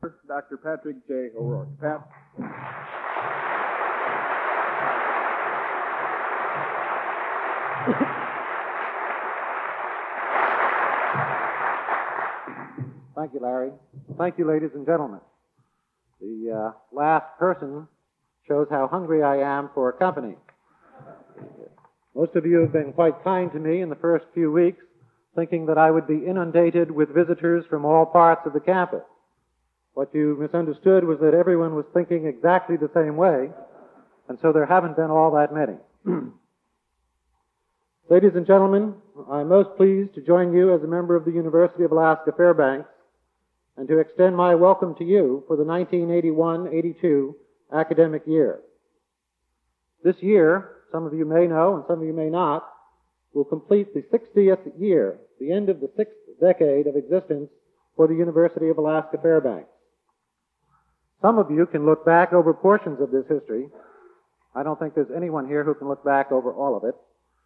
Dr. Patrick J. O'Rourke. Pat. Thank you, Larry. Thank you, ladies and gentlemen. The last person shows how hungry I am for company. Most of you have been quite kind to me in the first few weeks, thinking that I would be inundated with visitors from all parts of the campus. What you misunderstood was that everyone was thinking exactly the same way, and so there haven't been all that many. Ladies and gentlemen, I'm most pleased to join you as a member of the University of Alaska Fairbanks and to extend my welcome to you for the 1981-82 academic year. This year, some of you may know and some of you may not, will complete the 60th year, the end of the 6th decade of existence for the University of Alaska Fairbanks. Some of you can look back over portions of this history. I don't think there's anyone here who can look back over all of it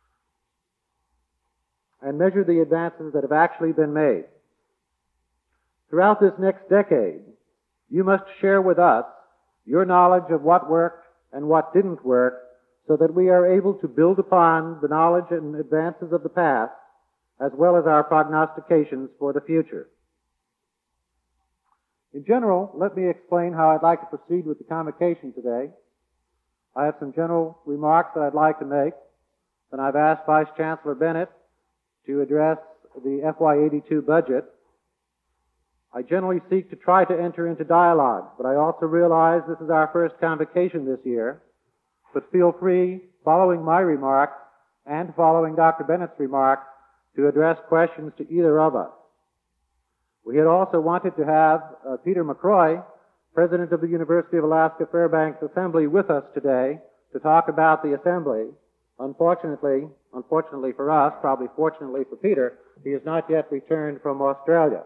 and measure the advances that have actually been made. Throughout this next decade, you must share with us your knowledge of what worked and what didn't work so that we are able to build upon the knowledge and advances of the past as well as our prognostications for the future. In general, let me explain how I'd like to proceed with the convocation today. I have some general remarks that I'd like to make. Then I've asked Vice Chancellor Bennett to address the FY82 budget. I generally seek to try to enter into dialogue, but I also realize this is our first convocation this year. But feel free, following my remarks and following Dr. Bennett's remarks, to address questions to either of us. We had also wanted to have Peter McCroy, President of the University of Alaska Fairbanks Assembly, with us today to talk about the Assembly. Unfortunately for us, probably fortunately for Peter, he has not yet returned from Australia.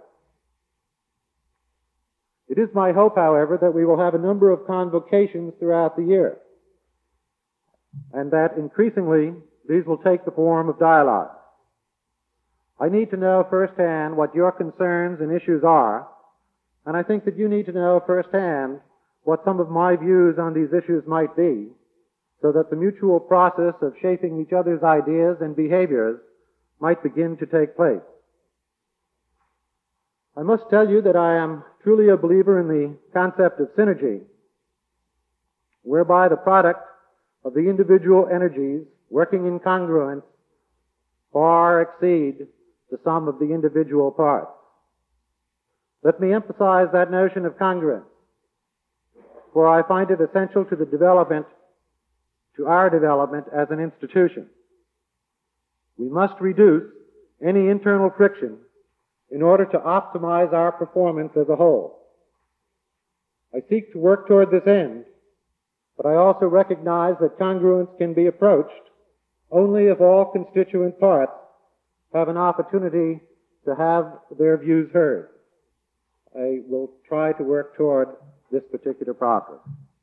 It is my hope, however, that we will have a number of convocations throughout the year, and that increasingly these will take the form of dialogue. I need to know firsthand what your concerns and issues are, and I think that you need to know firsthand what some of my views on these issues might be, so that the mutual process of shaping each other's ideas and behaviors might begin to take place. I must tell you that I am truly a believer in the concept of synergy, whereby the product of the individual energies working in congruence far exceed the sum of the individual parts. Let me emphasize that notion of congruence, for I find it essential to our development as an institution. We must reduce any internal friction in order to optimize our performance as a whole. I seek to work toward this end, but I also recognize that congruence can be approached only if all constituent parts have an opportunity to have their views heard. I will try to work toward this particular process.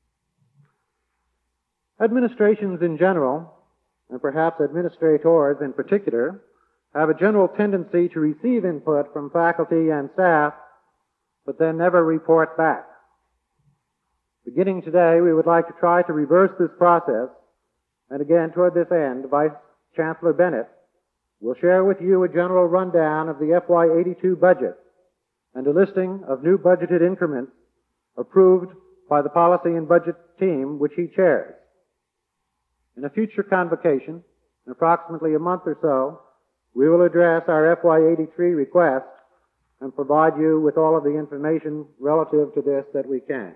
Administrations in general, and perhaps administrators in particular, have a general tendency to receive input from faculty and staff, but then never report back. Beginning today, we would like to try to reverse this process, and again, toward this end, Vice Chancellor Bennett will share with you a general rundown of the FY82 budget and a listing of new budgeted increments approved by the Policy and Budget team, which he chairs. In a future convocation, in approximately a month or so, we will address our FY83 request and provide you with all of the information relative to this that we can.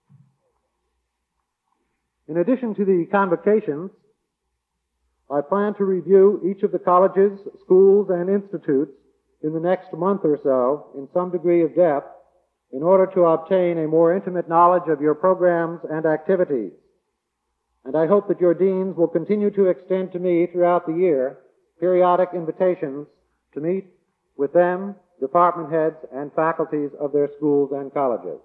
In addition to the convocations, I plan to review each of the colleges, schools, and institutes in the next month or so in some degree of depth in order to obtain a more intimate knowledge of your programs and activities. And I hope that your deans will continue to extend to me throughout the year periodic invitations to meet with them, department heads, and faculties of their schools and colleges.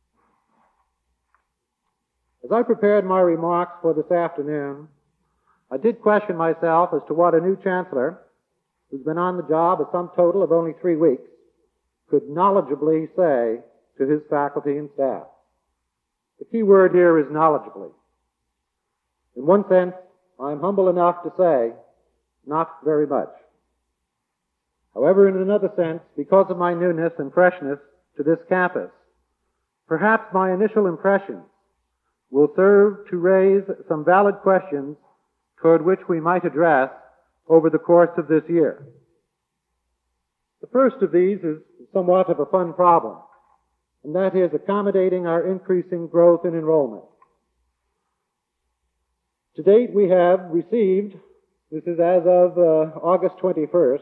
As I prepared my remarks for this afternoon, I did question myself as to what a new chancellor, who's been on the job a sum total of only 3 weeks, could knowledgeably say to his faculty and staff. The key word here is knowledgeably. In one sense, I am humble enough to say, not very much. However, in another sense, because of my newness and freshness to this campus, perhaps my initial impressions will serve to raise some valid questions toward which we might address over the course of this year. The first of these is somewhat of a fun problem, and that is accommodating our increasing growth in enrollment. To date, we have received, this is as of August 21st,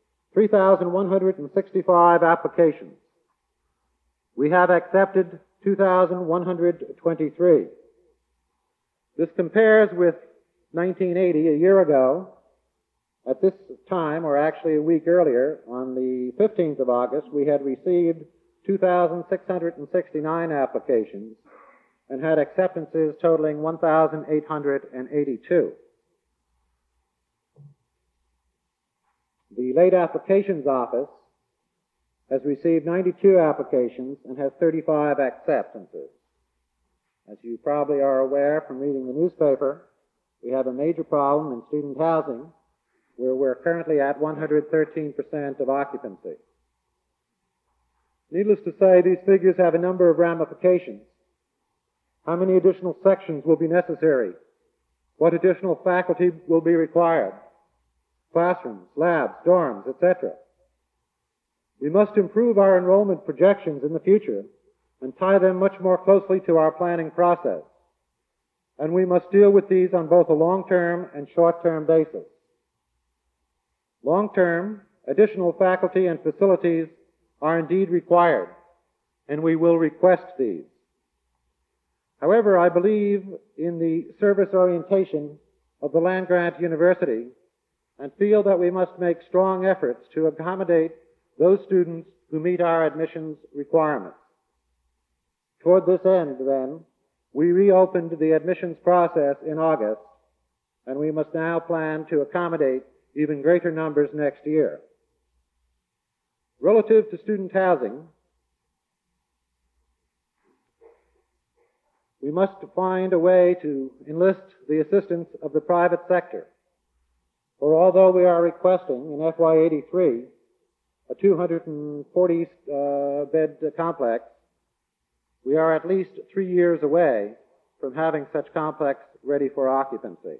3,165 applications. We have accepted 2,123. This compares with 1980, a year ago. At this time, or actually a week earlier, on the 15th of August, we had received 2,669 applications and had acceptances totaling 1,882. The Late Applications Office has received 92 applications and has 35 acceptances. As you probably are aware from reading the newspaper, we have a major problem in student housing where we're currently at 113% of occupancy. Needless to say, these figures have a number of ramifications. How many additional sections will be necessary? What additional faculty will be required? Classrooms, labs, dorms, etc. We must improve our enrollment projections in the future and tie them much more closely to our planning process. And we must deal with these on both a long-term and short-term basis. Long-term, additional faculty and facilities are indeed required, and we will request these. However, I believe in the service orientation of the land-grant university and feel that we must make strong efforts to accommodate those students who meet our admissions requirements. Toward this end, then, we reopened the admissions process in August, and we must now plan to accommodate even greater numbers next year. Relative to student housing, we must find a way to enlist the assistance of the private sector. For although we are requesting in FY83 a 240-bed complex, we are at least 3 years away from having such complex ready for occupancy.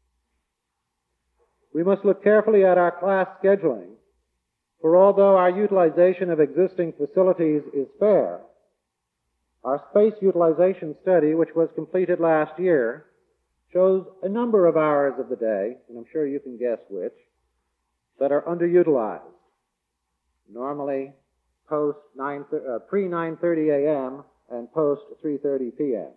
We must look carefully at our class scheduling, for although our utilization of existing facilities is fair, our space utilization study, which was completed last year, shows a number of hours of the day, and I'm sure you can guess which, that are underutilized. Normally pre-9:30 a.m. and post 3:30 p.m.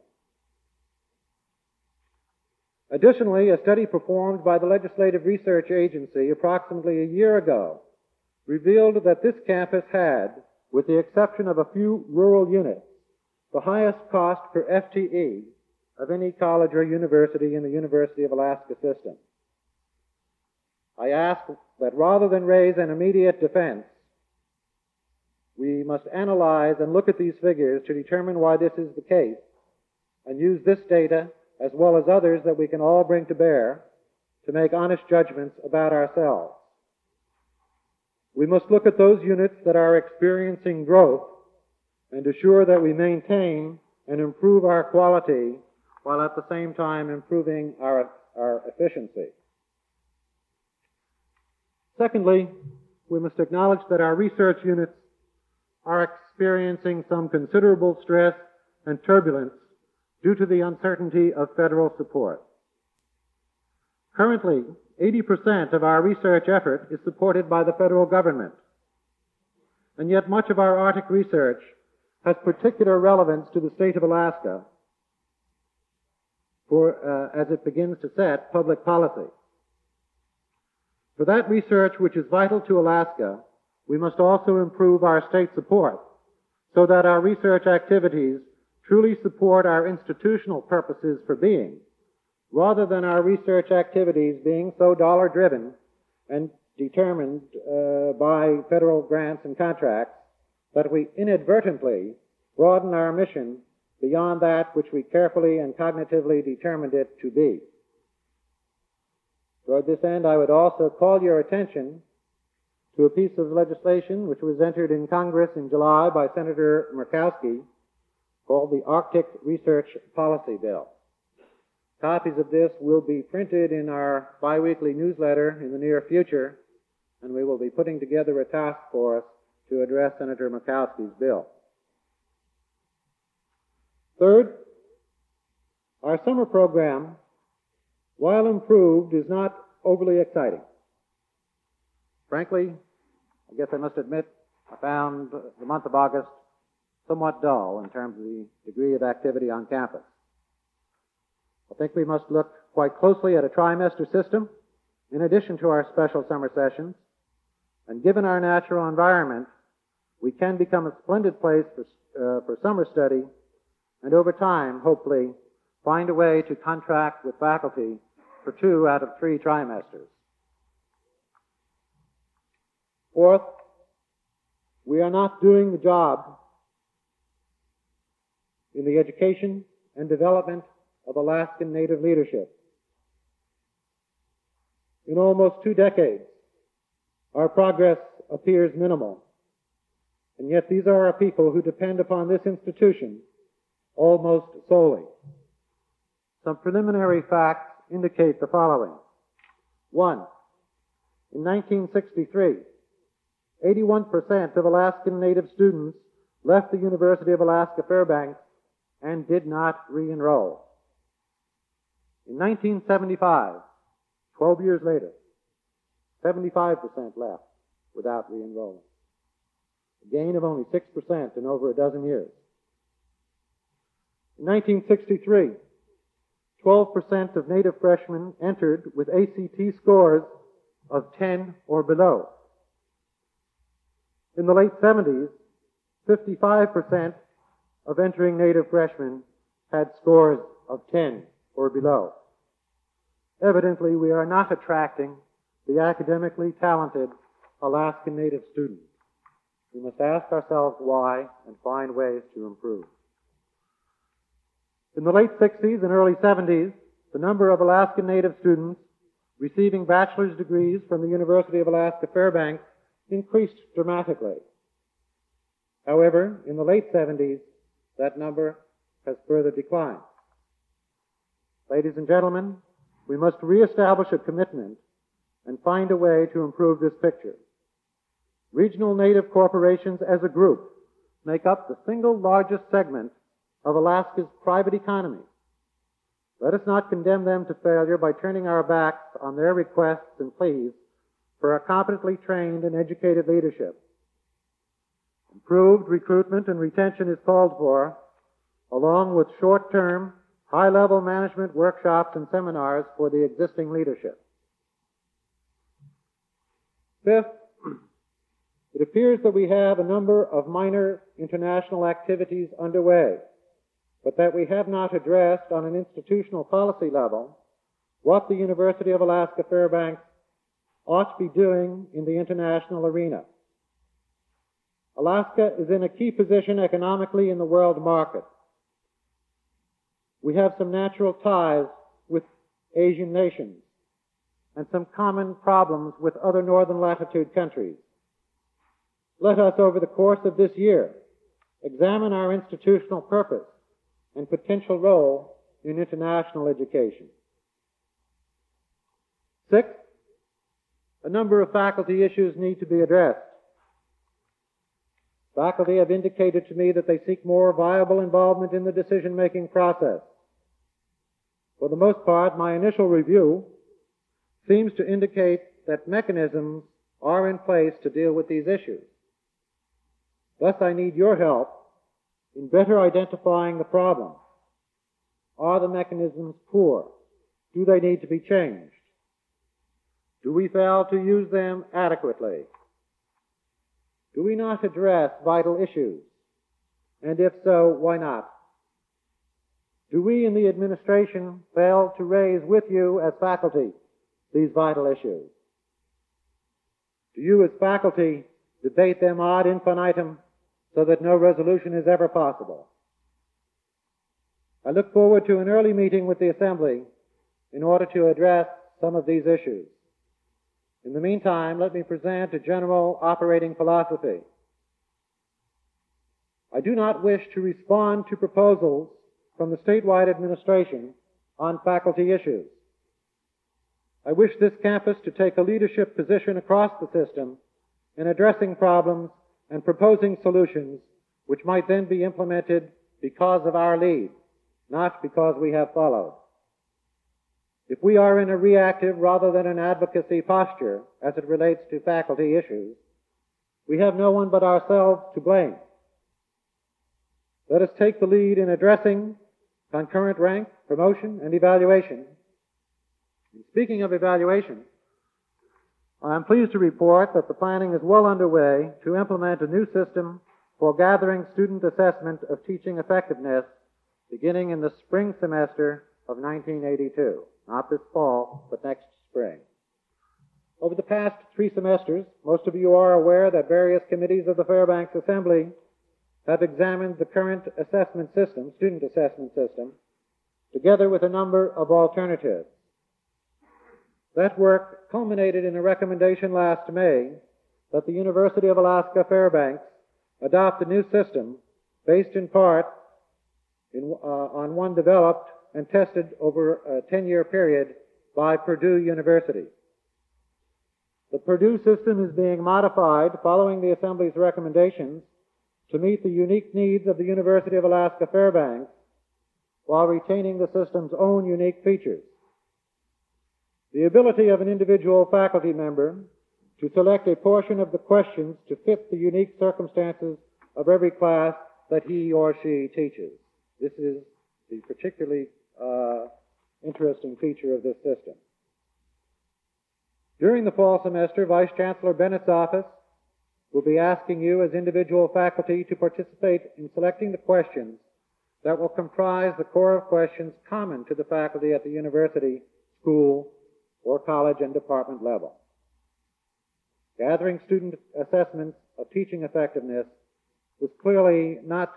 Additionally, a study performed by the Legislative Research Agency approximately a year ago revealed that this campus had, with the exception of a few rural units, the highest cost per FTE of any college or university in the University of Alaska system. I ask that rather than raise an immediate defense, we must analyze and look at these figures to determine why this is the case and use this data as well as others that we can all bring to bear to make honest judgments about ourselves. We must look at those units that are experiencing growth and assure that we maintain and improve our quality while at the same time improving our efficiency. Secondly, we must acknowledge that our research units are experiencing some considerable stress and turbulence due to the uncertainty of federal support. Currently, 80% of our research effort is supported by the federal government, and yet much of our Arctic research has particular relevance to the state of Alaska as it begins to set public policy. For that research which is vital to Alaska, we must also improve our state support so that our research activities truly support our institutional purposes for being, rather than our research activities being so dollar-driven and determined by federal grants and contracts that we inadvertently broaden our mission beyond that which we carefully and cognitively determined it to be. Toward this end, I would also call your attention to a piece of legislation which was entered in Congress in July by Senator Murkowski called the Arctic Research Policy Bill. Copies of this will be printed in our biweekly newsletter in the near future, and we will be putting together a task force to address Senator Murkowski's bill. Third, our summer program, while improved, is not overly exciting. Frankly, I guess I must admit, I found the month of August somewhat dull in terms of the degree of activity on campus. I think we must look quite closely at a trimester system in addition to our special summer sessions, and given our natural environment, we can become a splendid place for summer study, and over time, hopefully, find a way to contract with faculty for 2 out of 3 trimesters. Fourth, we are not doing the job in the education and development of Alaskan Native leadership. In almost 2 decades, our progress appears minimal, and yet these are a people who depend upon this institution almost solely. Some preliminary facts indicate the following. 1. In 1963, 81% of Alaskan Native students left the University of Alaska Fairbanks and did not re-enroll. In 1975, 12 years later, 75% left without re-enrolling. A gain of only 6% in over a dozen years. In 1963, 12% of Native freshmen entered with ACT scores of 10 or below. In the late 70s, 55% of entering Native freshmen had scores of 10 or below. Evidently, we are not attracting the academically talented Alaskan Native students. We must ask ourselves why and find ways to improve. In the late 60s and early 70s, the number of Alaskan Native students receiving bachelor's degrees from the University of Alaska Fairbanks increased dramatically. However, in the late 70s, that number has further declined. Ladies and gentlemen, we must reestablish a commitment and find a way to improve this picture. Regional Native corporations as a group make up the single largest segment of Alaska's private economy. Let us not condemn them to failure by turning our backs on their requests and pleas for a competently trained and educated leadership. Improved recruitment and retention is called for, along with short-term, high-level management workshops and seminars for the existing leadership. Fifth, it appears that we have a number of minor international activities underway, but that we have not addressed on an institutional policy level what the University of Alaska Fairbanks ought to be doing in the international arena. Alaska is in a key position economically in the world market. We have some natural ties with Asian nations and some common problems with other northern latitude countries. Let us, over the course of this year, examine our institutional purpose and potential role in international education. Sixth, a number of faculty issues need to be addressed. Faculty have indicated to me that they seek more viable involvement in the decision-making process. For the most part, my initial review seems to indicate that mechanisms are in place to deal with these issues. Thus, I need your help in better identifying the problem. Are the mechanisms poor? Do they need to be changed? Do we fail to use them adequately? Do we not address vital issues? And if so, why not? Do we in the administration fail to raise with you as faculty these vital issues? Do you as faculty debate them ad infinitum so that no resolution is ever possible. I look forward to an early meeting with the Assembly in order to address some of these issues. In the meantime, let me present a general operating philosophy. I do not wish to respond to proposals from the statewide administration on faculty issues. I wish this campus to take a leadership position across the system in addressing problems and proposing solutions which might then be implemented because of our lead, not because we have followed. If we are in a reactive rather than an advocacy posture as it relates to faculty issues, we have no one but ourselves to blame. Let us take the lead in addressing concurrent rank, promotion, and evaluation. And speaking of evaluation, I am pleased to report that the planning is well underway to implement a new system for gathering student assessment of teaching effectiveness beginning in the spring semester of 1982. Not this fall, but next spring. Over the past 3 semesters, most of you are aware that various committees of the Fairbanks Assembly have examined the current assessment system, student assessment system, together with a number of alternatives. That work culminated in a recommendation last May that the University of Alaska Fairbanks adopt a new system based in part on one developed and tested over a 10-year period by Purdue University. The Purdue system is being modified following the Assembly's recommendations to meet the unique needs of the University of Alaska Fairbanks while retaining the system's own unique features. The ability of an individual faculty member to select a portion of the questions to fit the unique circumstances of every class that he or she teaches. This is the particularly interesting feature of this system. During the fall semester, Vice Chancellor Bennett's office will be asking you as individual faculty to participate in selecting the questions that will comprise the core of questions common to the faculty at the university, school, or college and department level. Gathering student assessments of teaching effectiveness is clearly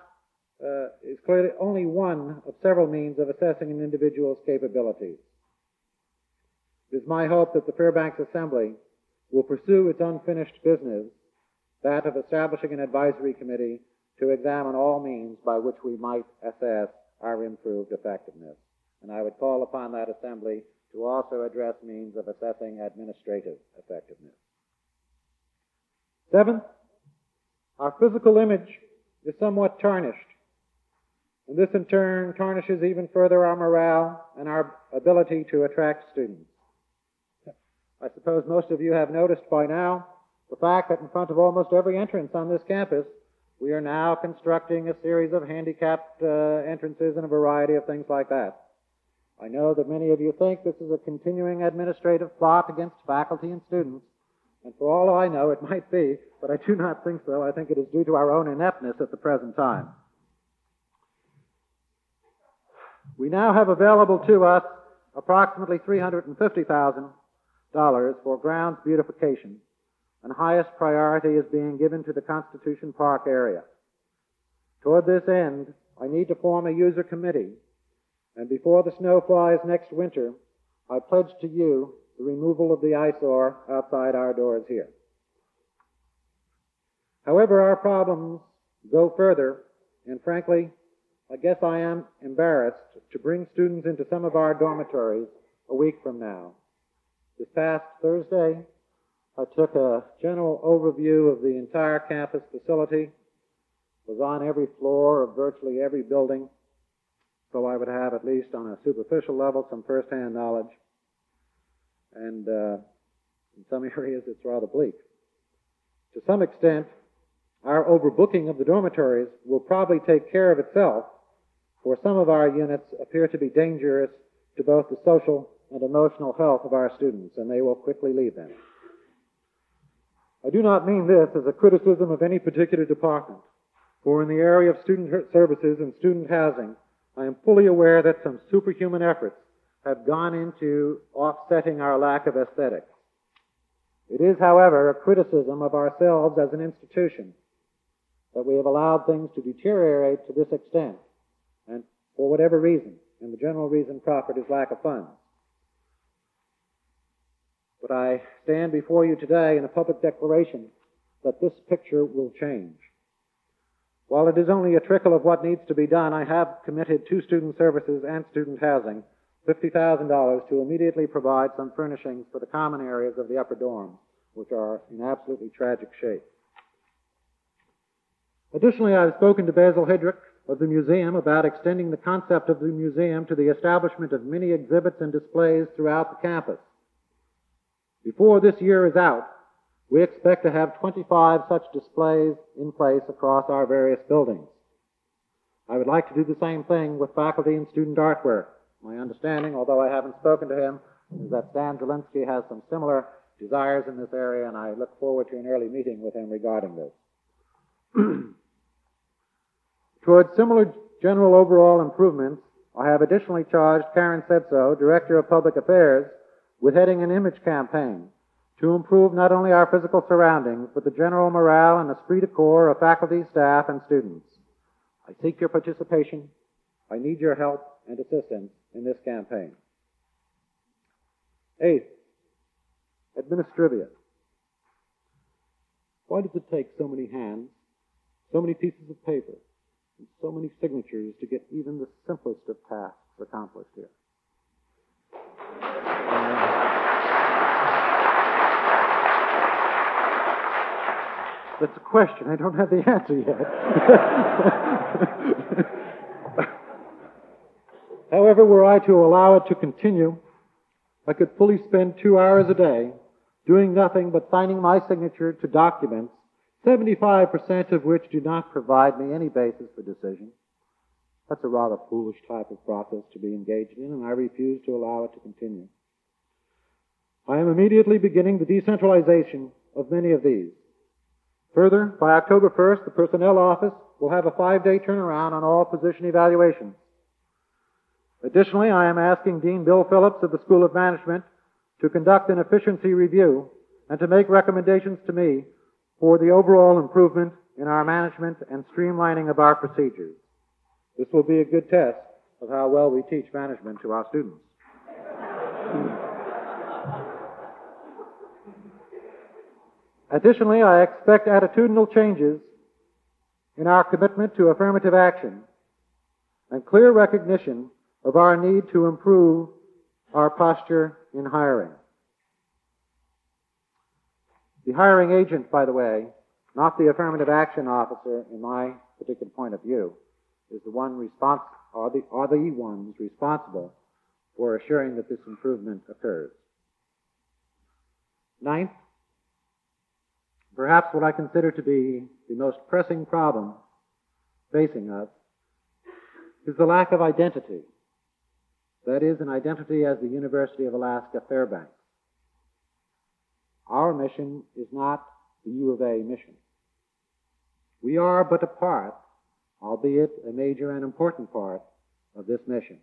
only one of several means of assessing an individual's capabilities. It is my hope that the Fairbanks Assembly will pursue its unfinished business, that of establishing an advisory committee to examine all means by which we might assess our improved effectiveness. And I would call upon that Assembly to also address means of assessing administrative effectiveness. 7th, our physical image is somewhat tarnished, and this in turn tarnishes even further our morale and our ability to attract students. I suppose most of you have noticed by now the fact that in front of almost every entrance on this campus, we are now constructing a series of handicapped entrances and a variety of things like that. I know that many of you think this is a continuing administrative plot against faculty and students, and for all I know, it might be, but I do not think so. I think it is due to our own ineptness at the present time. We now have available to us approximately $350,000 for grounds beautification, and highest priority is being given to the Constitution Park area. Toward this end, I need to form a user committee, and before the snow flies next winter, I pledge to you the removal of the eyesore outside our doors here. However, our problems go further, and frankly, I guess I am embarrassed to bring students into some of our dormitories a week from now. This past Thursday, I took a general overview of the entire campus facility, was on every floor of virtually every building, so I would have, at least on a superficial level, some first-hand knowledge. And in some areas, it's rather bleak. To some extent, our overbooking of the dormitories will probably take care of itself, for some of our units appear to be dangerous to both the social and emotional health of our students, and they will quickly leave them. I do not mean this as a criticism of any particular department, for in the area of student services and student housing, I am fully aware that some superhuman efforts have gone into offsetting our lack of aesthetics. It is, however, a criticism of ourselves as an institution that we have allowed things to deteriorate to this extent, and for whatever reason, and the general reason proffered is lack of funds. But I stand before you today in a public declaration that this picture will change. While it is only a trickle of what needs to be done, I have committed to student services and student housing $50,000 to immediately provide some furnishings for the common areas of the upper dorms, which are in absolutely tragic shape. Additionally, I have spoken to Basil Hedrick of the museum about extending the concept of the museum to the establishment of many exhibits and displays throughout the campus. Before this year is out, we expect to have 25 such displays in place across our various buildings. I would like to do the same thing with faculty and student artwork. My understanding, although I haven't spoken to him, is that Stan Zielinski has some similar desires in this area, and I look forward to an early meeting with him regarding this. Towards similar general overall improvements, I have additionally charged Karen Setso, Director of Public Affairs, with heading an image campaign to improve not only our physical surroundings, but the general morale and esprit de corps of faculty, staff, and students. I seek your participation. I need your help and assistance in this campaign. Eighth, administrivia. Why does it take so many hands, so many pieces of paper, and so many signatures to get even the simplest of tasks accomplished here? That's a question. I don't have the answer yet. However, were I to allow it to continue, I could fully spend 2 hours a day doing nothing but signing my signature to documents, 75% of which do not provide me any basis for decision. That's a rather foolish type of process to be engaged in, and I refuse to allow it to continue. I am immediately beginning the decentralization of many of these. Further, by October 1st, the Personnel Office will have a 5-day turnaround on all position evaluations. Additionally, I am asking Dean Bill Phillips of the School of Management to conduct an efficiency review and to make recommendations to me for the overall improvement in our management and streamlining of our procedures. This will be a good test of how well we teach management to our students. Additionally, I expect attitudinal changes in our commitment to affirmative action and clear recognition of our need to improve our posture in hiring. The hiring agent, by the way, not the affirmative action officer, in my particular point of view, is the one are the ones responsible for assuring that this improvement occurs. Ninth, perhaps what I consider to be the most pressing problem facing us is the lack of identity. That is, an identity as the University of Alaska Fairbanks. Our mission is not the U of A mission. We are but a part, albeit a major and important part, of this mission.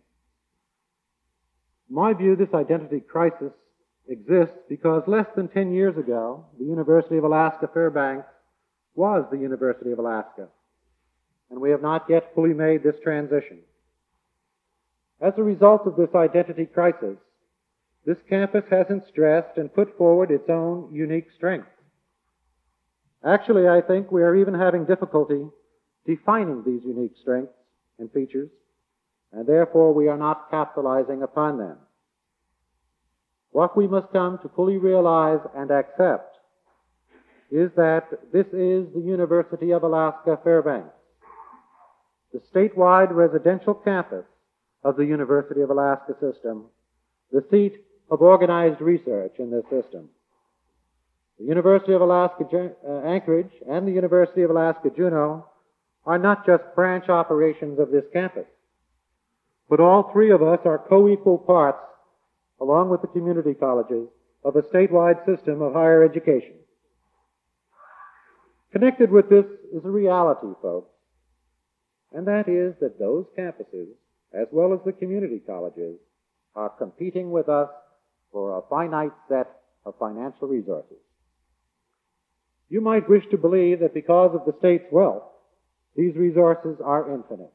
In my view, this identity crisis exists because less than 10 years ago, the University of Alaska Fairbanks was the University of Alaska, and we have not yet fully made this transition. As a result of this identity crisis, this campus hasn't stressed and put forward its own unique strengths. Actually, I think we are even having difficulty defining these unique strengths and features, and therefore we are not capitalizing upon them. What we must come to fully realize and accept is that this is the University of Alaska Fairbanks, the statewide residential campus of the University of Alaska system, the seat of organized research in this system. The University of Alaska Anchorage and the University of Alaska Juneau are not just branch operations of this campus, but all three of us are co-equal parts, along with the community colleges, of a statewide system of higher education. Connected with this is a reality, folks, and that is that those campuses, as well as the community colleges, are competing with us for a finite set of financial resources. You might wish to believe that because of the state's wealth, These resources are infinite.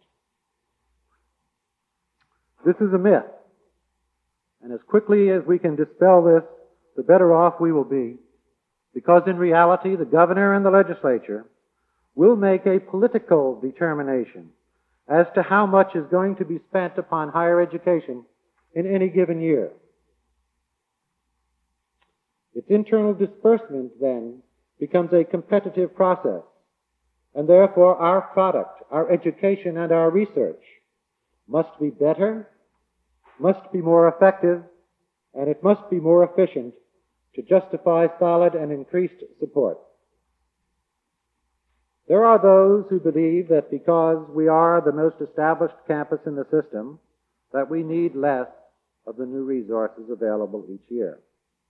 This is a myth, and as quickly as we can dispel this, the better off we will be, because in reality, the governor and the legislature will make a political determination as to how much is going to be spent upon higher education in any given year. Its internal disbursement, then, becomes a competitive process, and therefore our product, our education, and our research must be better, must be more effective, and it must be more efficient to justify solid and increased support. There are those who believe that because we are the most established campus in the system, that we need less of the new resources available each year.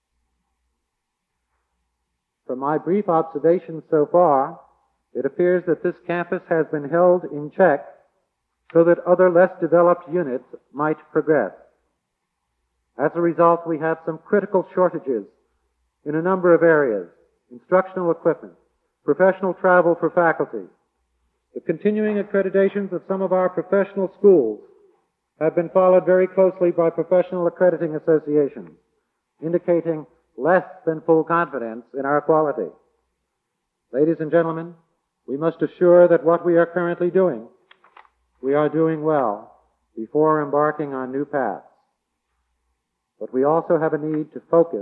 From my brief observations so far, it appears that this campus has been held in check so that other less developed units might progress. As a result, we have some critical shortages in a number of areas: instructional equipment, professional travel for faculty. The continuing accreditations of some of our professional schools have been followed very closely by professional accrediting associations, indicating less than full confidence in our quality. Ladies and gentlemen, we must assure that what we are currently doing, we are doing well before embarking on new paths. But we also have a need to focus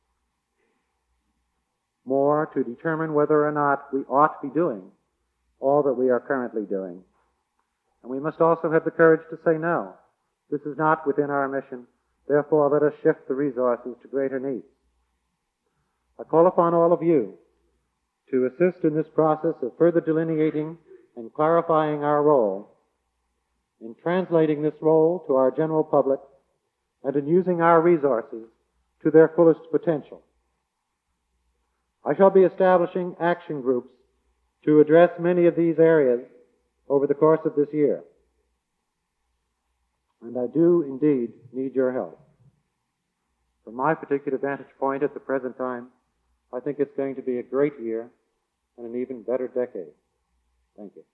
more to determine whether or not we ought to be doing all that we are currently doing. And we must also have the courage to say no. This is not within our mission. Therefore, let us shift the resources to greater needs. I call upon all of you to assist in this process of further delineating and clarifying our role, in translating this role to our general public, and in using our resources to their fullest potential. I shall be establishing action groups to address many of these areas over the course of this year. And I do indeed need your help. From my particular vantage point at the present time, I think it's going to be a great year and an even better decade. Thank you.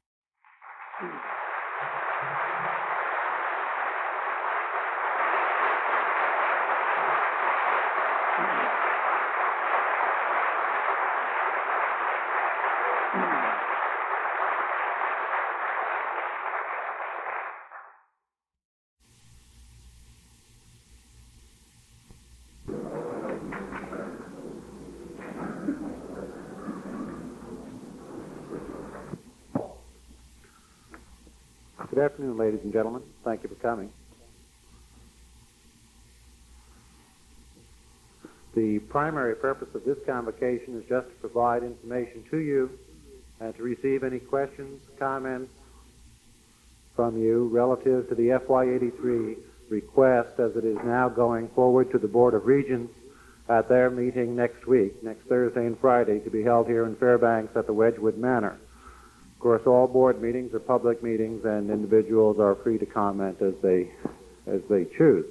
Good afternoon, ladies and gentlemen. Thank you for coming. The primary purpose of this convocation is just to provide information to you and to receive any questions, comments from you relative to the FY83 request as it is now going forward to the Board of Regents at their meeting next week, next Thursday and Friday, to be held here in Fairbanks at the Wedgwood Manor. Of course, all board meetings are public meetings, and individuals are free to comment as they choose.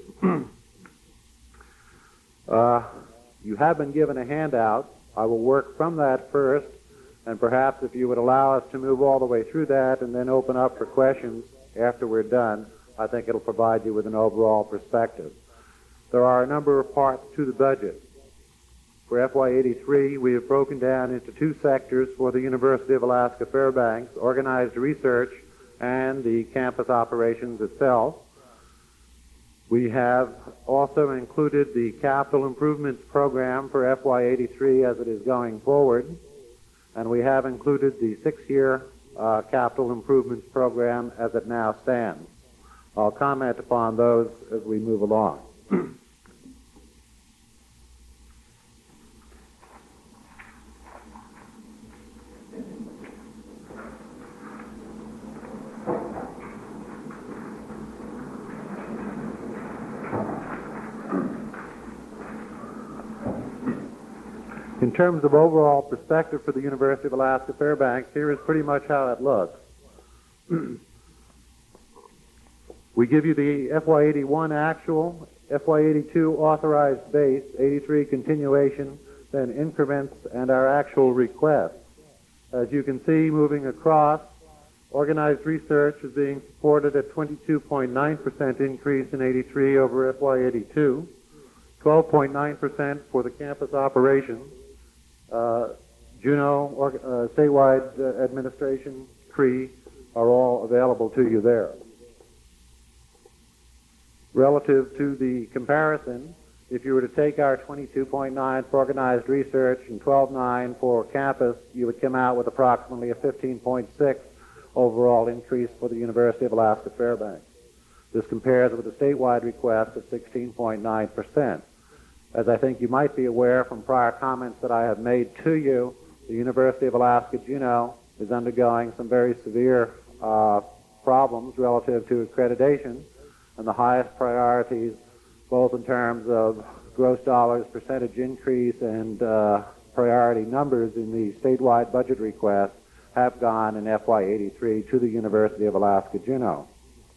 You have been given a handout. I will work from that first, and perhaps if you would allow us to move all the way through that and then open up for questions after we're done, I think it'll provide you with an overall perspective. There are a number of parts to the budget. For FY83, we have broken down into two sectors for the University of Alaska Fairbanks: organized research and the campus operations itself. We have also included the capital improvements program for FY83 as it is going forward, and we have included the 6-year capital improvements program as it now stands. I'll comment upon those as we move along. In terms of overall perspective for the University of Alaska Fairbanks, here is pretty much how it looks. We give you the FY81 actual, FY82 authorized base, 83 continuation, then increments, and our actual request. As you can see, moving across, Organized research is being supported at 22.9% increase in 83 over FY 82, 12.9% for the campus operations. Juneau, statewide administration, CRE, are all available to you there. Relative to the comparison, if you were to take our 22.9 for organized research and 12.9 for campus, you would come out with approximately a 15.6 overall increase for the University of Alaska Fairbanks. This compares with a statewide request of 16.9%. As I think you might be aware from prior comments that I have made to you, the University of Alaska Juneau is undergoing some very severe problems relative to accreditation, and the highest priorities, both in terms of gross dollars percentage increase and priority numbers in the statewide budget request, have gone in FY 83 to the University of Alaska Juneau.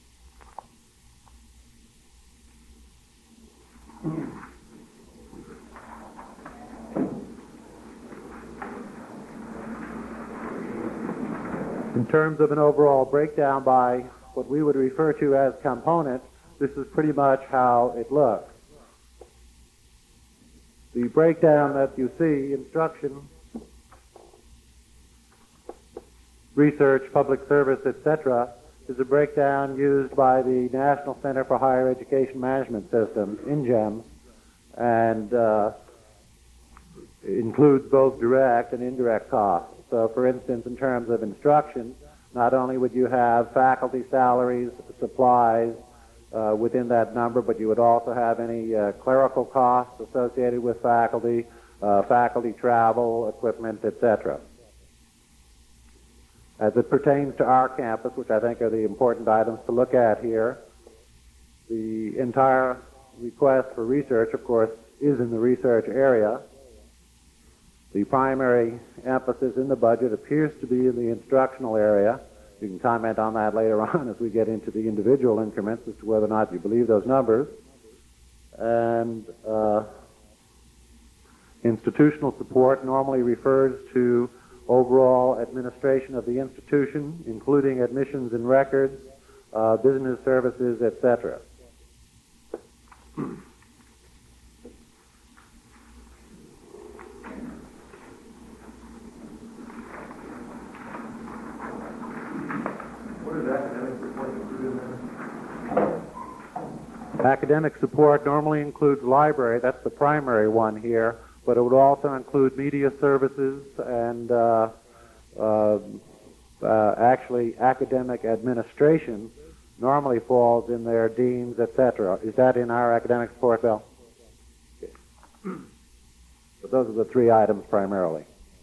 In terms of an overall breakdown by what we would refer to as components, this is pretty much how it looks. The breakdown that you see, instruction, research, public service, etc., is a breakdown used by the National Center for Higher Education Management Systems, NGEMS, and includes both direct and indirect costs. So, for instance, in terms of instruction, not only would you have faculty salaries, supplies within that number, but you would also have any clerical costs associated with faculty, faculty travel, equipment, etc. As it pertains to our campus, which I think are the important items to look at here, the entire request for research, of course, is in the research area. The primary emphasis in the budget appears to be in the instructional area. You can comment on that later on as we get into the individual increments as to whether or not you believe those numbers. And institutional support normally refers to overall administration of the institution, including admissions and records, business services, etc. Academic support normally includes library, that's the primary one here, but it would also include media services and actually academic administration normally falls in their deans, etc. Is that in our academic support bill? Okay. But those are the three items primarily.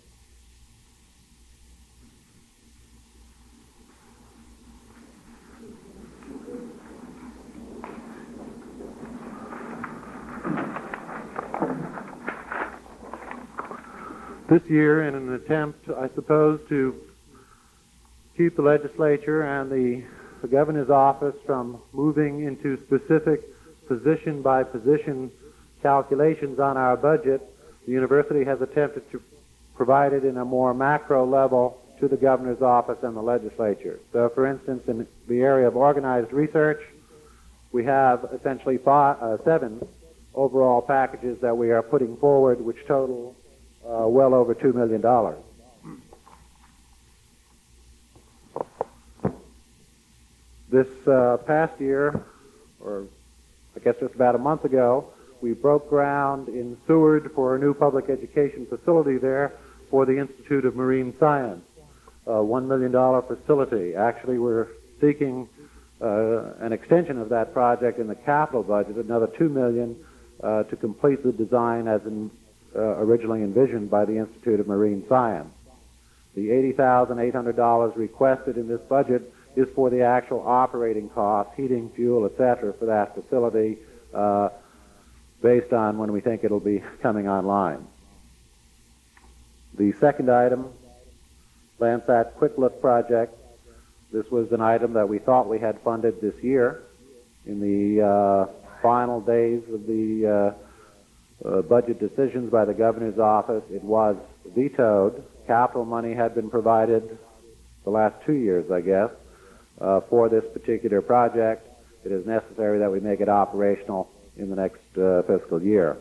This year, in an attempt, I suppose, to keep the legislature and the governor's office from moving into specific position-by-position calculations on our budget, the university has attempted to provide it in a more macro level to the governor's office and the legislature. So, for instance, in the area of organized research, we have essentially 7 overall packages that we are putting forward, which total well over $2 million. This past year, or I guess just about a month ago, we broke ground in Seward for a new public education facility there for the Institute of Marine Science, a $1 million facility. Actually, we're seeking an extension of that project in the capital budget, another $2 million to complete the design as originally envisioned by the Institute of Marine Science. The $80,800 requested in this budget is for the actual operating costs, heating, fuel, etc., for that facility, based on when we think it'll be coming online. The second item, Landsat Quick Look project. This was an item that we thought we had funded this year. In the final days of the budget decisions by the governor's office, it was vetoed. Capital money had been provided the last 2 years, I guess, for this particular project. It is necessary that we make it operational in the next fiscal year.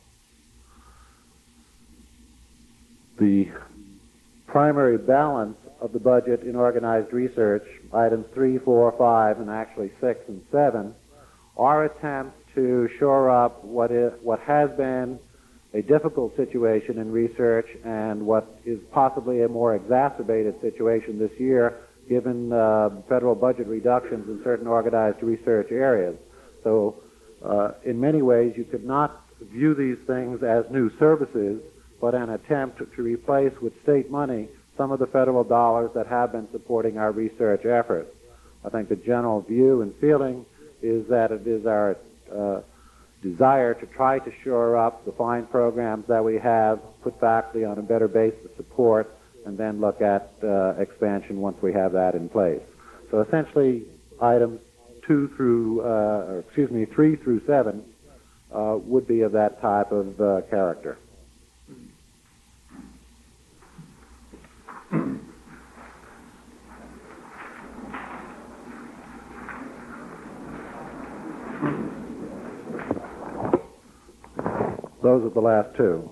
The primary balance of the budget in organized research, items 3, 4, 5, and actually 6 and 7, are attempts to shore up what has been a difficult situation in research and what is possibly a more exacerbated situation this year given federal budget reductions in certain organized research areas. So in many ways you could not view these things as new services, but an attempt to replace with state money some of the federal dollars that have been supporting our research efforts. I think the general view and feeling is that it is our desire to try to shore up the fine programs that we have, put faculty on a better base of support, and then look at expansion once we have that in place. So essentially, items 3 through 7 would be of that type of character. Those are the last two.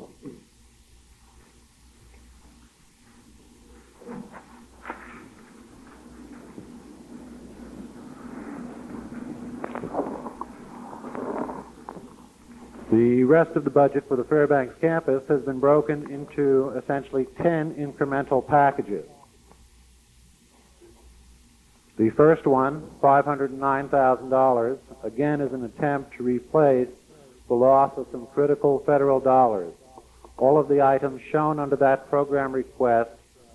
The rest of the budget for the Fairbanks campus has been broken into essentially 10 incremental packages. The first one, $509,000, again is an attempt to replace the loss of some critical federal dollars. All of the items shown under that program request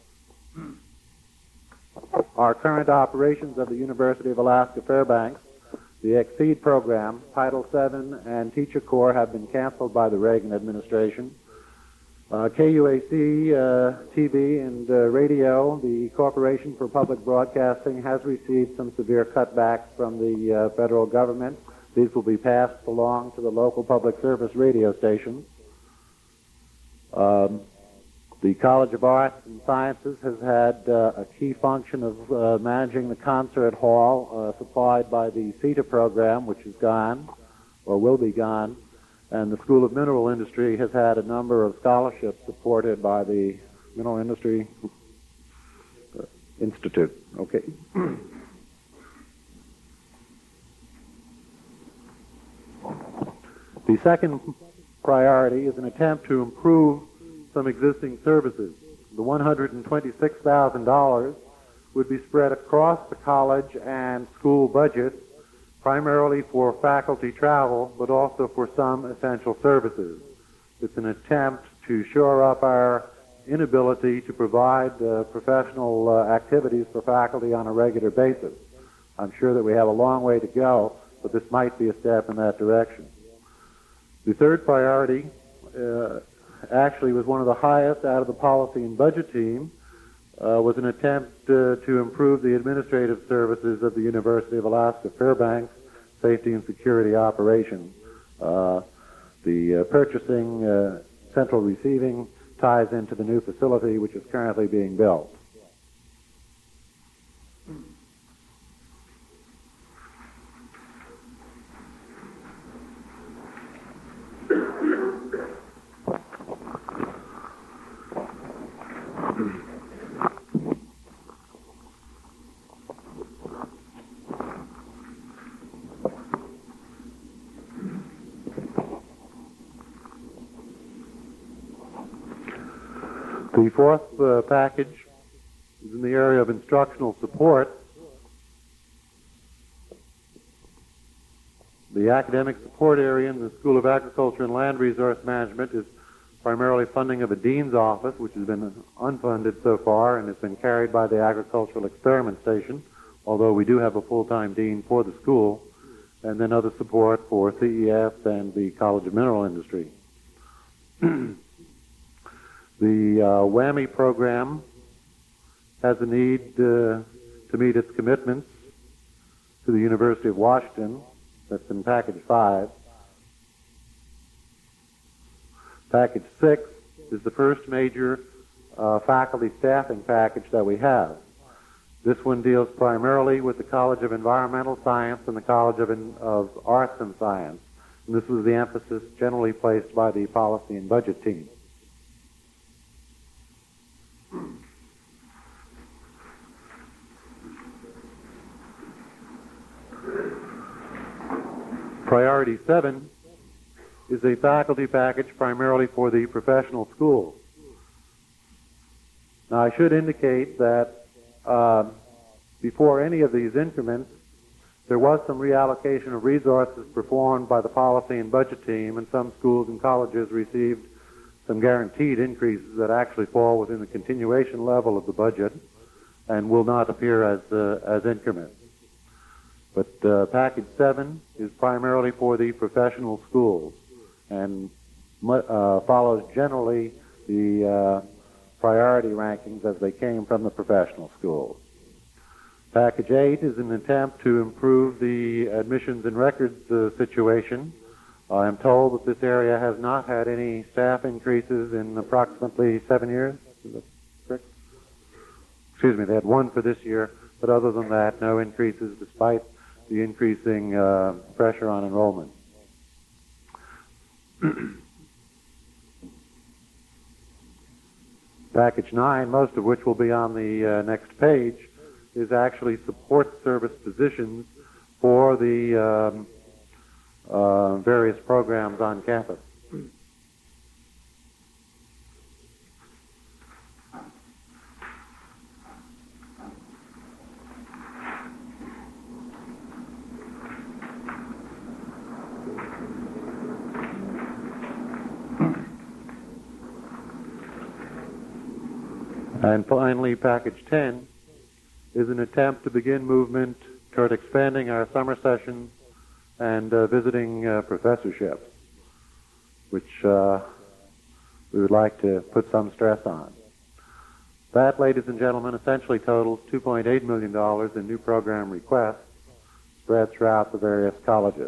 are current operations of the University of Alaska Fairbanks. The Exceed program, Title VII, and Teacher Corps have been canceled by the Reagan administration. KUAC, TV, and radio, the Corporation for Public Broadcasting, has received some severe cutbacks from the federal government. These will be passed along to the local public service radio stations. The College of Arts and Sciences has had a key function of managing the concert hall supplied by the CETA program, which is gone, or will be gone. And the School of Mineral Industry has had a number of scholarships supported by the Mineral Industry Institute. Okay. The second priority is an attempt to improve some existing services. The $126,000 would be spread across the college and school budgets, primarily for faculty travel, but also for some essential services. It's an attempt to shore up our inability to provide professional activities for faculty on a regular basis. I'm sure that we have a long way to go, but this might be a step in that direction. The third priority actually was one of the highest out of the policy and budget team, was an attempt to improve the administrative services of the University of Alaska Fairbanks safety and security operations. The purchasing, central receiving ties into the new facility which is currently being built. The fourth package is in the area of instructional support. The academic support area in the School of Agriculture and Land Resource Management is primarily funding of a dean's office, which has been unfunded so far and has been carried by the Agricultural Experiment Station, although we do have a full-time dean for the school, and then other support for CES and the College of Mineral Industry. The WWAMI program has a need to meet its commitments to the University of Washington. That's in Package 5. Package 6 is the first major faculty staffing package that we have. This one deals primarily with the College of Environmental Science and the College of Arts and Science. And this was the emphasis generally placed by the policy and budget team. Priority 7 is a faculty package primarily for the professional schools. Now, I should indicate that before any of these increments, there was some reallocation of resources performed by the policy and budget team, and some schools and colleges received some guaranteed increases that actually fall within the continuation level of the budget and will not appear as increments. But Package 7 is primarily for the professional schools and follows generally the priority rankings as they came from the professional schools. Package 8 is an attempt to improve the admissions and records situation. I am told that this area has not had any staff increases in approximately 7 years. Is that correct? Excuse me, they had one for this year, but other than that, no increases despite the increasing pressure on enrollment. Package 9, most of which will be on the next page, is actually support service positions for the various programs on campus. And finally, Package 10 is an attempt to begin movement toward expanding our summer sessions and visiting professorships, which we would like to put some stress on. That, ladies and gentlemen, essentially totals $2.8 million in new program requests spread throughout the various colleges.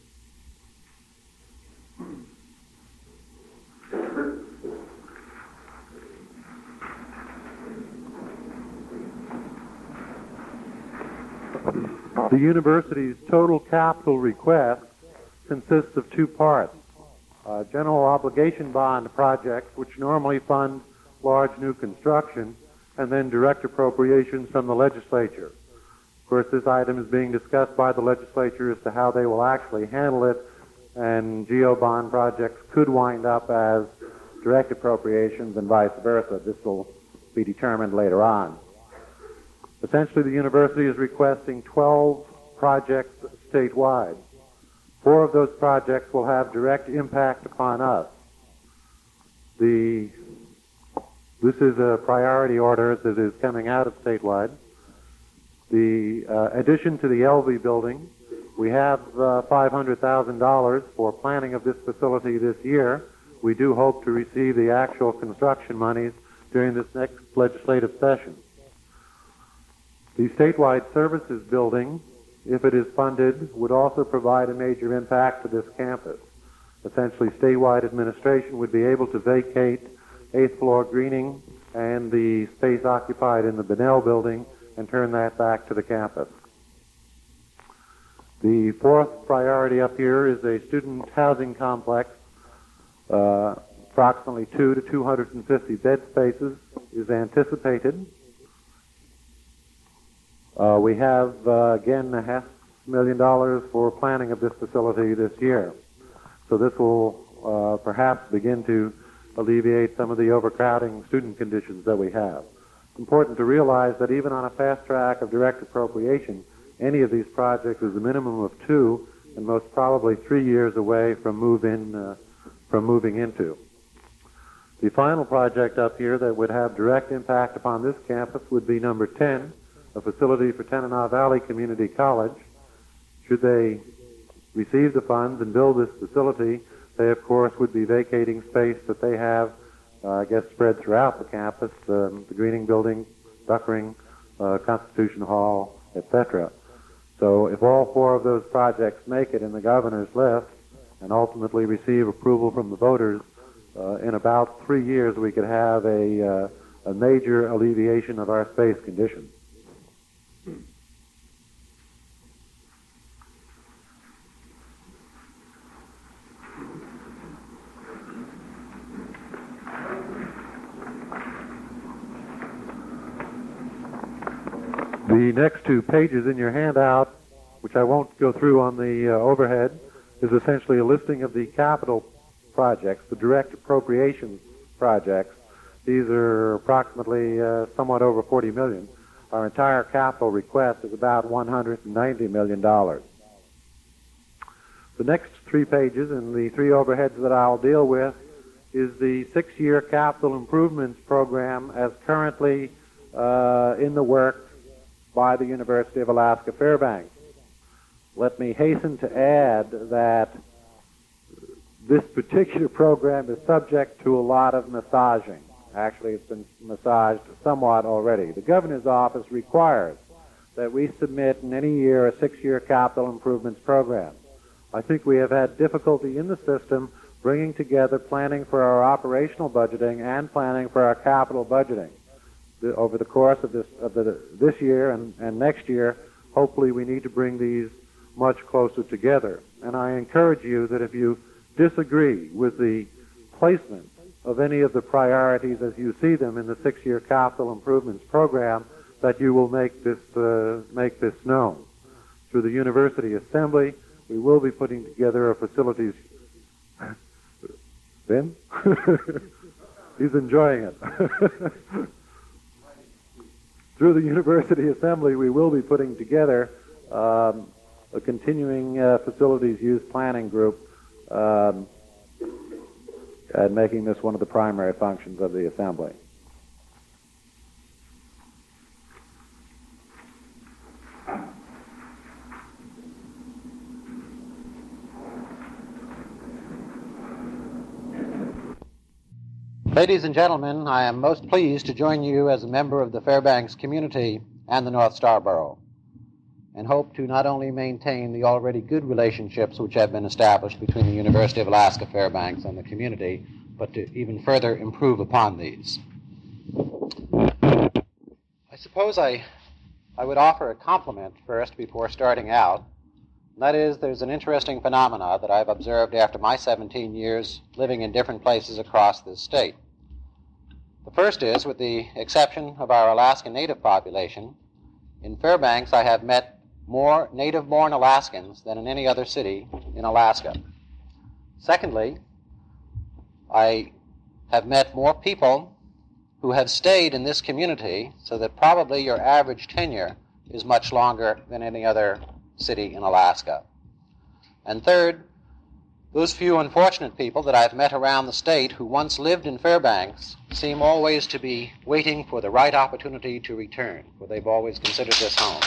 The university's total capital request consists of two parts. General obligation bond projects, which normally fund large new construction, and then direct appropriations from the legislature. Of course, this item is being discussed by the legislature as to how they will actually handle it, and GO bond projects could wind up as direct appropriations and vice versa. This will be determined later on. Essentially, the university is requesting 12 projects statewide. 4 of those projects will have direct impact upon us. This is a priority order that is coming out of statewide. The addition to the LV building, we have $500,000 for planning of this facility this year. We do hope to receive the actual construction monies during this next legislative session. The statewide services building, if it is funded, would also provide a major impact to this campus. Essentially, statewide administration would be able to vacate 8th floor greening and the space occupied in the Bunnell building and turn that back to the campus. The 4th priority up here is a student housing complex. Approximately 2 to 250 bed spaces is anticipated. We have, again, $500,000 for planning of this facility this year. So this will perhaps begin to alleviate some of the overcrowding student conditions that we have. It's important to realize that even on a fast track of direct appropriation, any of these projects is a minimum of 2 and most probably 3 years away from moving into. The final project up here that would have direct impact upon this campus would be number 10, a facility for Tanana Valley Community College. Should they receive the funds and build this facility, they, of course, would be vacating space that they have, spread throughout the campus, the Greening Building, Duckring, Constitution Hall, etc. So if all 4 of those projects make it in the governor's list and ultimately receive approval from the voters, in about 3 years we could have a major alleviation of our space conditions. The next 2 pages in your handout, which I won't go through on the overhead, is essentially a listing of the capital projects, the direct appropriations projects. These are approximately somewhat over $40 million. Our entire capital request is about $190 million. The next 3 pages and the 3 overheads that I'll deal with is the 6-year capital improvements program as currently in the works by the University of Alaska Fairbanks. Let me hasten to add that this particular program is subject to a lot of massaging. Actually, it's been massaged somewhat already. The governor's office requires that we submit in any year a 6-year capital improvements program. I think we have had difficulty in the system bringing together planning for our operational budgeting and planning for our capital budgeting. Over the course of this year and next year, hopefully we need to bring these much closer together. And I encourage you that if you disagree with the placement of any of the priorities as you see them in the 6-year capital improvements program, that you will make this known. Through the University Assembly, we will be putting together a facilities... Ben? He's enjoying it. Through the University Assembly, we will be putting together a continuing facilities use planning group and making this one of the primary functions of the Assembly. Ladies and gentlemen, I am most pleased to join you as a member of the Fairbanks community and the North Star Borough, and hope to not only maintain the already good relationships which have been established between the University of Alaska Fairbanks and the community, but to even further improve upon these. I suppose I would offer a compliment first before starting out. That is, there's an interesting phenomena that I've observed after my 17 years living in different places across this state. The first is, with the exception of our Alaskan Native population, in Fairbanks I have met more native-born Alaskans than in any other city in Alaska. Secondly, I have met more people who have stayed in this community, so that probably your average tenure is much longer than any other city in Alaska. And third, those few unfortunate people that I've met around the state who once lived in Fairbanks seem always to be waiting for the right opportunity to return, for they've always considered this home.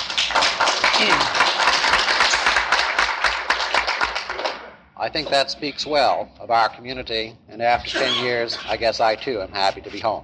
I think that speaks well of our community, and after 10 years, I guess I too am happy to be home.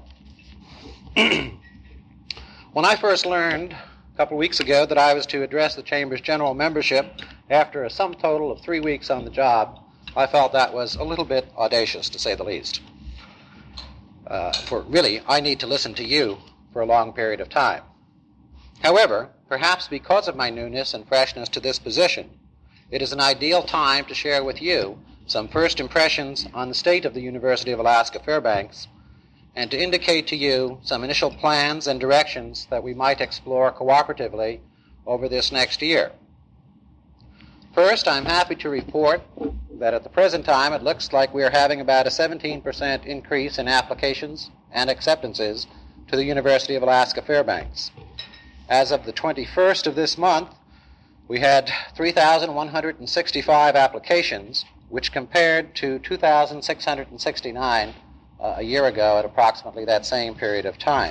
When I first learned a couple of weeks ago that I was to address the Chamber's general membership after a sum total of 3 weeks on the job, I felt that was a little bit audacious, to say the least. For really, I need to listen to you for a long period of time. However, perhaps because of my newness and freshness to this position, it is an ideal time to share with you some first impressions on the state of the University of Alaska Fairbanks, and to indicate to you some initial plans and directions that we might explore cooperatively over this next year. First, I'm happy to report that at the present time it looks like we are having about a 17% increase in applications and acceptances to the University of Alaska Fairbanks. As of the 21st of this month, we had 3,165 applications, which compared to 2,669 a year ago at approximately that same period of time.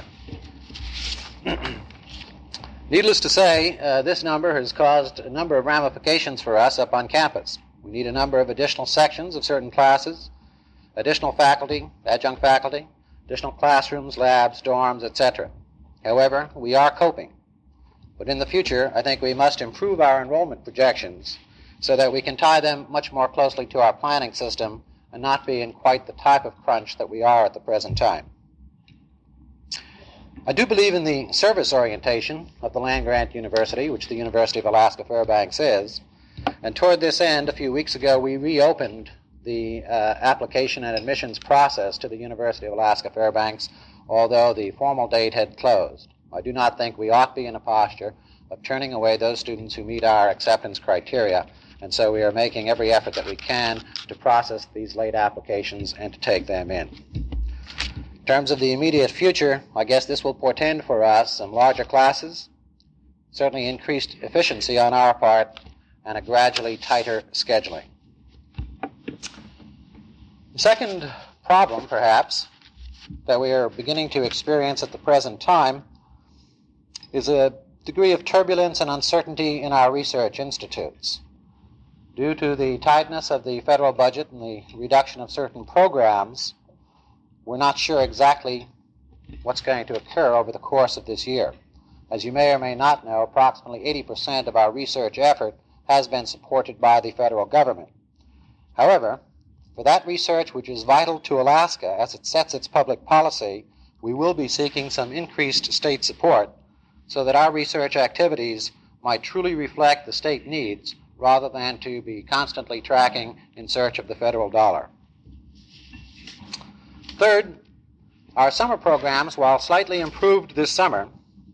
Needless to say, this number has caused a number of ramifications for us up on campus. We need a number of additional sections of certain classes, additional faculty, adjunct faculty, additional classrooms, labs, dorms, etc. However, we are coping. But in the future, I think we must improve our enrollment projections so that we can tie them much more closely to our planning system and not be in quite the type of crunch that we are at the present time. I do believe in the service orientation of the land-grant university, which the University of Alaska Fairbanks is, and toward this end, a few weeks ago, we reopened the application and admissions process to the University of Alaska Fairbanks, although the formal date had closed. I do not think we ought to be in a posture of turning away those students who meet our acceptance criteria, and so we are making every effort that we can to process these late applications and to take them in. In terms of the immediate future, I guess this will portend for us some larger classes, certainly increased efficiency on our part, and a gradually tighter scheduling. The second problem, perhaps, that we are beginning to experience at the present time is a degree of turbulence and uncertainty in our research institutes. Due to the tightness of the federal budget and the reduction of certain programs, we're not sure exactly what's going to occur over the course of this year. As you may or may not know, approximately 80% of our research effort has been supported by the federal government. However, for that research which is vital to Alaska as it sets its public policy, we will be seeking some increased state support so that our research activities might truly reflect the state needs rather than to be constantly tracking in search of the federal dollar. Third, our summer programs, while slightly improved this summer,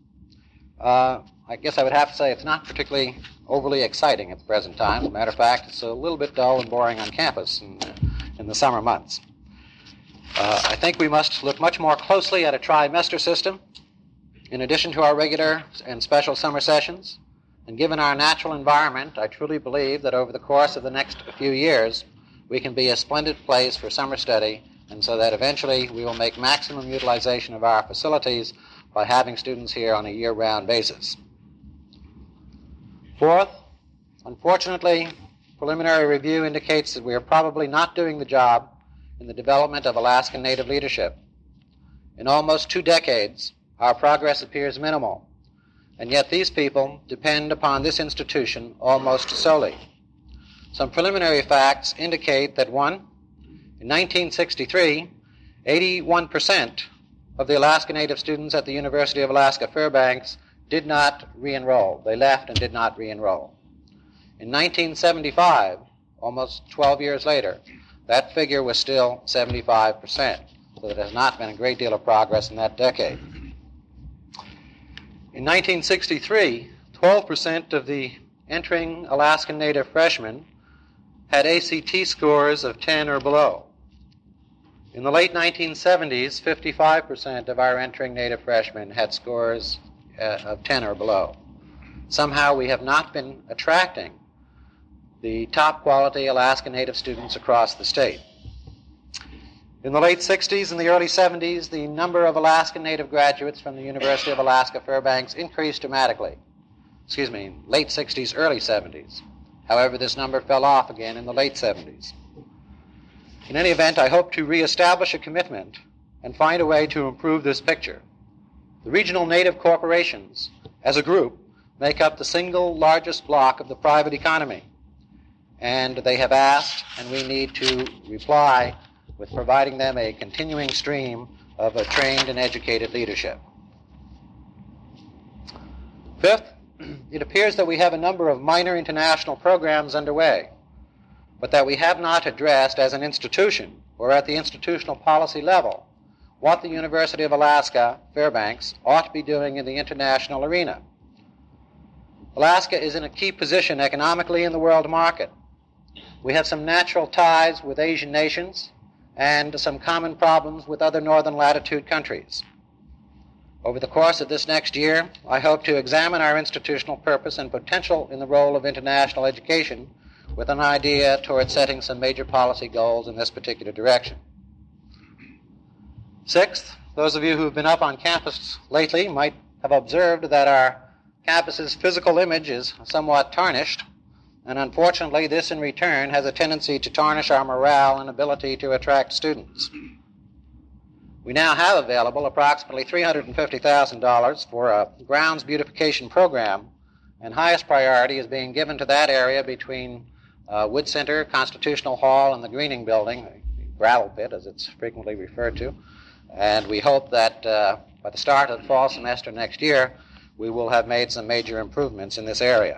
I guess I would have to say it's not particularly overly exciting at the present time. As a matter of fact, it's a little bit dull and boring on campus in the summer months. I think we must look much more closely at a trimester system in addition to our regular and special summer sessions. And given our natural environment, I truly believe that over the course of the next few years, we can be a splendid place for summer study, and so that eventually we will make maximum utilization of our facilities by having students here on a year-round basis. Fourth, unfortunately, preliminary review indicates that we are probably not doing the job in the development of Alaskan Native leadership. In almost 2 decades, our progress appears minimal, and yet these people depend upon this institution almost solely. Some preliminary facts indicate that 1, in 1963, 81% of the Alaska Native students at the University of Alaska Fairbanks did not re-enroll. They left and did not re-enroll. In 1975, almost 12 years later, that figure was still 75%, so there has not been a great deal of progress in that decade. In 1963, 12% of the entering Alaskan Native freshmen had ACT scores of 10 or below. In the late 1970s, 55% of our entering Native freshmen had scores of 10 or below. Somehow we have not been attracting the top quality Alaska Native students across the state. In the late 60s and the early 70s, the number of Alaska Native graduates from the University of Alaska Fairbanks increased dramatically. Late 60s, early 70s. However, this number fell off again in the late 70s. In any event, I hope to reestablish a commitment and find a way to improve this picture. The regional Native corporations, as a group, make up the single largest block of the private economy. And they have asked, and we need to reply with providing them a continuing stream of a trained and educated leadership. Fifth, it appears that we have a number of minor international programs underway, but that we have not addressed as an institution or at the institutional policy level what the University of Alaska Fairbanks ought to be doing in the international arena. Alaska is in a key position economically in the world market. We have some natural ties with Asian nations and some common problems with other northern latitude countries. Over the course of this next year, I hope to examine our institutional purpose and potential in the role of international education with an idea toward setting some major policy goals in this particular direction. Sixth, those of you who have been up on campus lately might have observed that our campus's physical image is somewhat tarnished, and unfortunately this in return has a tendency to tarnish our morale and ability to attract students. We now have available approximately $350,000 for a grounds beautification program, and highest priority is being given to that area between Wood Center, Constitutional Hall, and the Greening Building, the gravel pit as it's frequently referred to. And we hope that by the start of the fall semester next year, we will have made some major improvements in this area.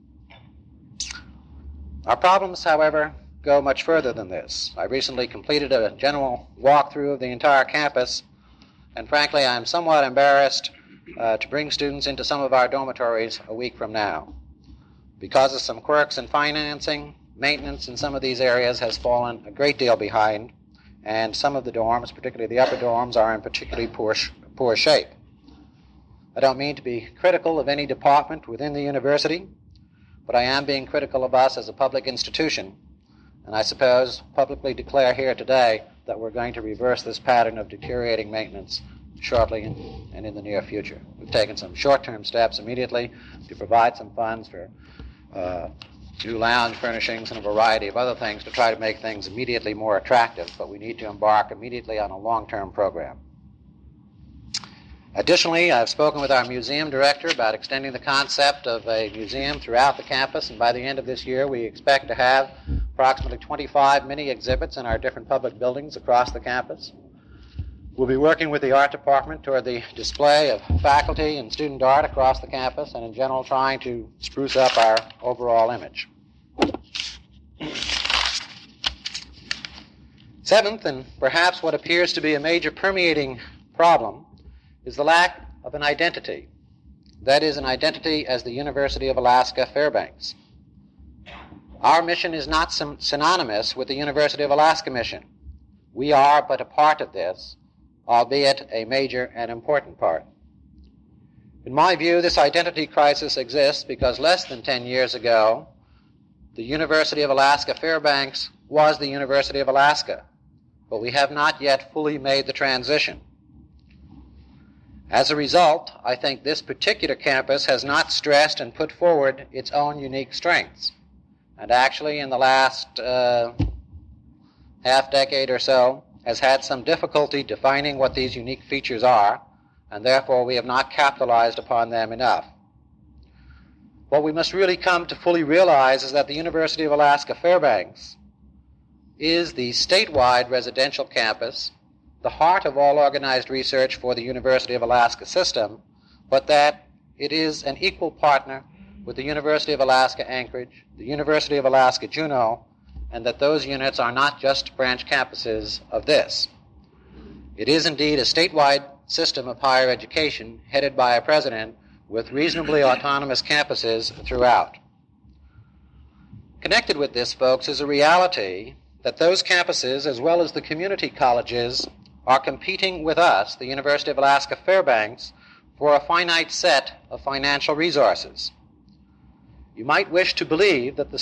Our problems, however, go much further than this. I recently completed a general walkthrough of the entire campus, and frankly, I'm somewhat embarrassed to bring students into some of our dormitories a week from now. Because of some quirks in financing, maintenance in some of these areas has fallen a great deal behind, and some of the dorms, particularly the upper dorms, are in particularly poor shape. I don't mean to be critical of any department within the university, but I am being critical of us as a public institution, and I suppose publicly declare here today that we're going to reverse this pattern of deteriorating maintenance shortly and in the near future. We've taken some short-term steps immediately to provide some funds for new lounge furnishings and a variety of other things to try to make things immediately more attractive, but we need to embark immediately on a long-term program. Additionally, I've spoken with our museum director about extending the concept of a museum throughout the campus, and by the end of this year we expect to have approximately 25 mini-exhibits in our different public buildings across the campus. We'll be working with the art department toward the display of faculty and student art across the campus, and in general trying to spruce up our overall image. Seventh, and perhaps what appears to be a major permeating problem, is the lack of an identity. That is, an identity as the University of Alaska Fairbanks. Our mission is not synonymous with the University of Alaska mission. We are but a part of this, albeit a major and important part. In my view, this identity crisis exists because less than 10 years ago, the University of Alaska Fairbanks was the University of Alaska, but we have not yet fully made the transition. As a result, I think this particular campus has not stressed and put forward its own unique strengths. And actually, in the last half-decade or so, has had some difficulty defining what these unique features are, and therefore we have not capitalized upon them enough. What we must really come to fully realize is that the University of Alaska Fairbanks is the statewide residential campus, the heart of all organized research for the University of Alaska system, but that it is an equal partner with the University of Alaska Anchorage, the University of Alaska Juneau, and that those units are not just branch campuses of this. It is indeed a statewide system of higher education headed by a president with reasonably autonomous campuses throughout. Connected with this, folks, is a reality that those campuses, as well as the community colleges, are competing with us, the University of Alaska Fairbanks, for a finite set of financial resources. You might wish to believe that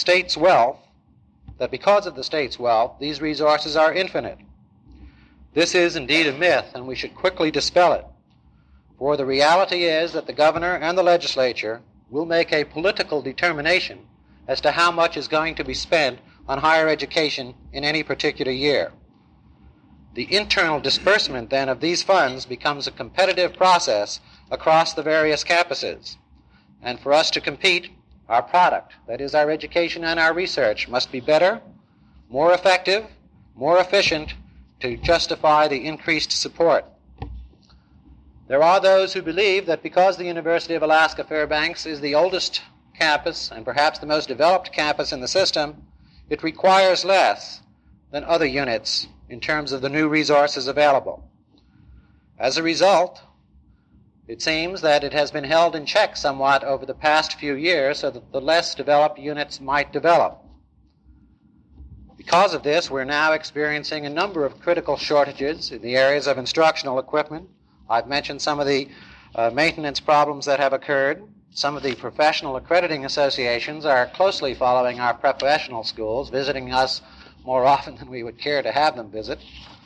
that because of the state's wealth, these resources are infinite. This is indeed a myth, and we should quickly dispel it. For the reality is that the governor and the legislature will make a political determination as to how much is going to be spent on higher education in any particular year. The internal disbursement, then, of these funds becomes a competitive process across the various campuses. And for us to compete, our product, that is our education and our research, must be better, more effective, more efficient to justify the increased support. There are those who believe that because the University of Alaska Fairbanks is the oldest campus and perhaps the most developed campus in the system, it requires less than other units in terms of the new resources available. As a result, it seems that it has been held in check somewhat over the past few years so that the less developed units might develop. Because of this, we're now experiencing a number of critical shortages in the areas of instructional equipment. I've mentioned some of the maintenance problems that have occurred. Some of the professional accrediting associations are closely following our professional schools, visiting us more often than we would care to have them visit.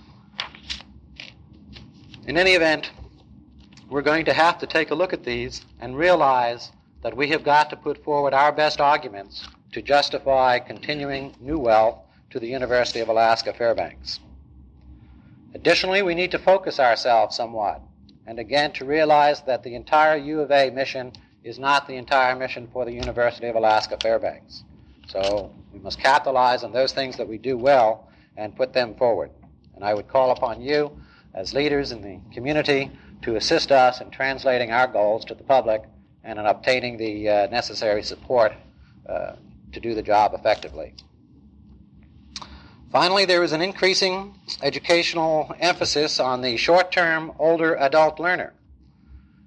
In any event, we're going to have to take a look at these and realize that we have got to put forward our best arguments to justify continuing new wealth to the University of Alaska Fairbanks. Additionally, we need to focus ourselves somewhat, and again to realize that the entire U of A mission is not the entire mission for the University of Alaska Fairbanks. So we must capitalize on those things that we do well and put them forward. And I would call upon you as leaders in the community to assist us in translating our goals to the public and in obtaining the necessary support to do the job effectively. Finally, there is an increasing educational emphasis on the short-term older adult learner.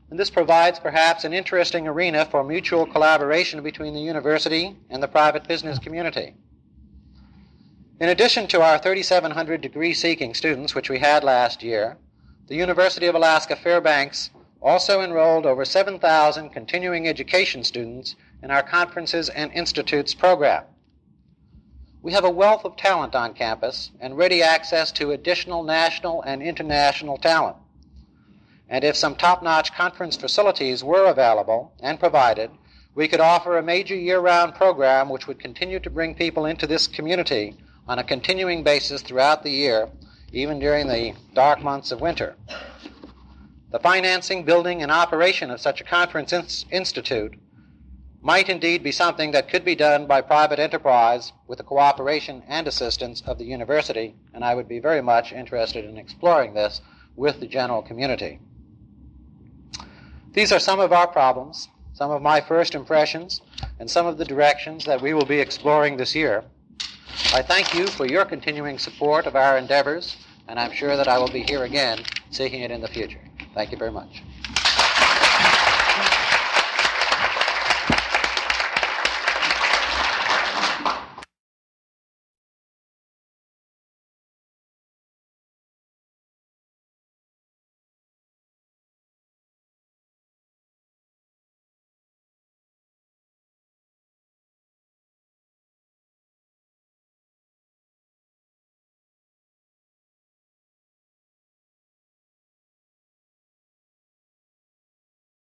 and this provides perhaps an interesting arena for mutual collaboration between the university and the private business community. In addition to our 3,700 degree-seeking students, which we had last year, the University of Alaska Fairbanks also enrolled over 7,000 continuing education students in our Conferences and Institutes program. We have a wealth of talent on campus and ready access to additional national and international talent. And if some top-notch conference facilities were available and provided, we could offer a major year-round program which would continue to bring people into this community on a continuing basis throughout the year, even during the dark months of winter. The financing, building, and operation of such a conference institute might indeed be something that could be done by private enterprise with the cooperation and assistance of the university, and I would be very much interested in exploring this with the general community. These are some of our problems, some of my first impressions, and some of the directions that we will be exploring this year. I thank you for your continuing support of our endeavors, and I'm sure that I will be here again seeking it in the future. Thank you very much.